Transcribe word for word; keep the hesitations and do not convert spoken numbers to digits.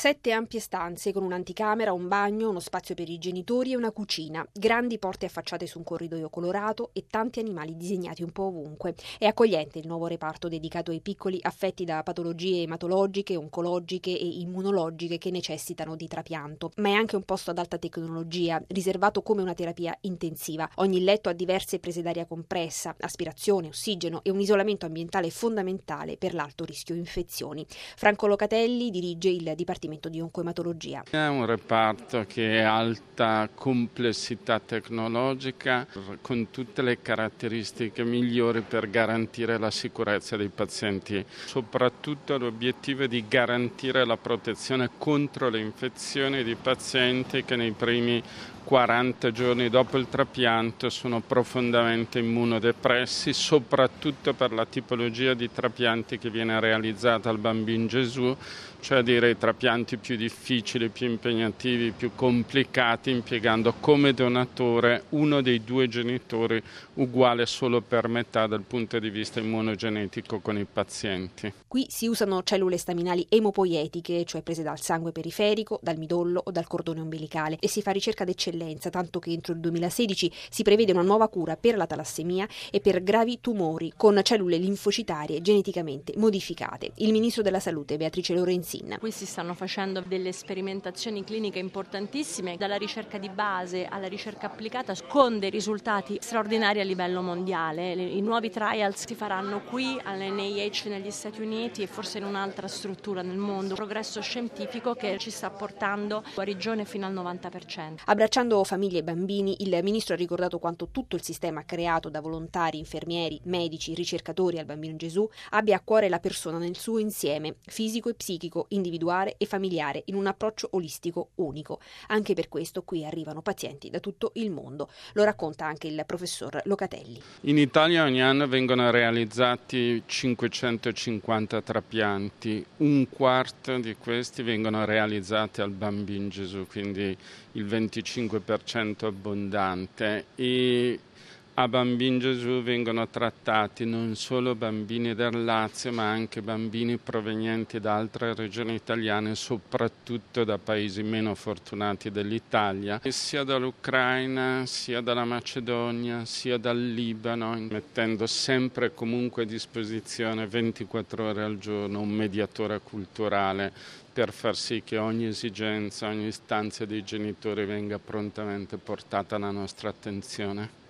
Sette ampie stanze con un'anticamera, un bagno, uno spazio per i genitori e una cucina, grandi porte affacciate su un corridoio colorato e tanti animali disegnati un po' ovunque. È accogliente il nuovo reparto dedicato ai piccoli affetti da patologie ematologiche, oncologiche e immunologiche che necessitano di trapianto, ma è anche un posto ad alta tecnologia, riservato come una terapia intensiva. Ogni letto ha diverse prese d'aria compressa, aspirazione, ossigeno e un isolamento ambientale fondamentale per l'alto rischio infezioni. Franco Locatelli dirige il Dipartimento di oncoematologia. È un reparto che ha alta complessità tecnologica con tutte le caratteristiche migliori per garantire la sicurezza dei pazienti. Soprattutto l'obiettivo è di garantire la protezione contro le infezioni di pazienti che nei primi quaranta giorni dopo il trapianto sono profondamente immunodepressi, soprattutto per la tipologia di trapianti che viene realizzata al Bambino Gesù, cioè a dire i trapianti più difficili, più impegnativi, più complicati, impiegando come donatore uno dei due genitori uguale solo per metà dal punto di vista immunogenetico con i pazienti. Qui si usano cellule staminali emopoietiche, cioè prese dal sangue periferico, dal midollo o dal cordone ombelicale, e si fa ricerca d'eccellenza, tanto che entro il duemilasedici si prevede una nuova cura per la talassemia e per gravi tumori con cellule linfocitarie geneticamente modificate. Il ministro della Salute, Beatrice Lorenzin. Qui si stanno facendo delle sperimentazioni cliniche importantissime, dalla ricerca di base alla ricerca applicata, con dei risultati straordinari a livello mondiale. I nuovi trials si faranno qui all'N I H negli Stati Uniti e forse in un'altra struttura nel mondo. Un progresso scientifico che ci sta portando guarigione fino al novanta per cento. Abbracciando famiglie e bambini, il ministro ha ricordato quanto tutto il sistema creato da volontari, infermieri, medici, ricercatori al Bambino Gesù abbia a cuore la persona nel suo insieme, fisico e psichico, individuale e familiare, in un approccio olistico unico. Anche per questo qui arrivano pazienti da tutto il mondo. Lo racconta anche il professor Locatelli. In Italia ogni anno vengono realizzati cinquecentocinquanta trapianti, un quarto di questi vengono realizzati al Bambino Gesù, quindi il venticinque per cento abbondante, e a Bambino Gesù vengono trattati non solo bambini del Lazio ma anche bambini provenienti da altre regioni italiane, soprattutto da paesi meno fortunati dell'Italia, sia dall'Ucraina, sia dalla Macedonia, sia dal Libano, mettendo sempre e comunque a disposizione ventiquattro ore al giorno un mediatore culturale per far sì che ogni esigenza, ogni istanza dei genitori venga prontamente portata alla nostra attenzione.